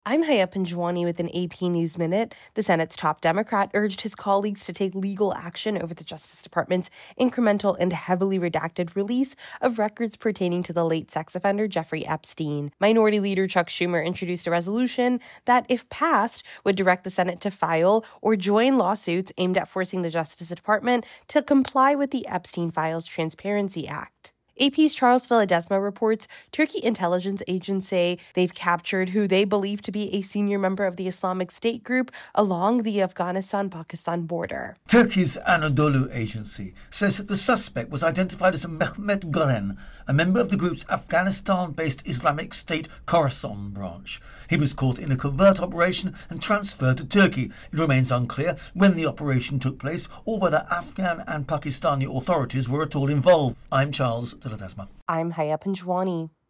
I'm Haya Panjwani with an AP News Minute. The Senate's top Democrat urged his colleagues to take legal action over the Justice Department's incremental and heavily redacted release of records pertaining to the late sex offender Jeffrey Epstein. Minority Leader Chuck Schumer introduced a resolution that, if passed, would direct the Senate to file or join lawsuits aimed at forcing the Justice Department to comply with the Epstein Files Transparency Act. AP's Charles de Ledesma reports Turkey intelligence agents say they've captured who they believe to be a senior member of the Islamic State group along the Afghanistan-Pakistan border. Turkey's Anadolu agency says that the suspect was identified as Mehmet Gören, a member of the group's Afghanistan-based Islamic State Khorasan branch. He was caught in a covert operation and transferred to Turkey. It remains unclear when the operation took place or whether Afghan and Pakistani authorities were at all involved. I'm Charles de Ledesma. I'm Haya Panjwani.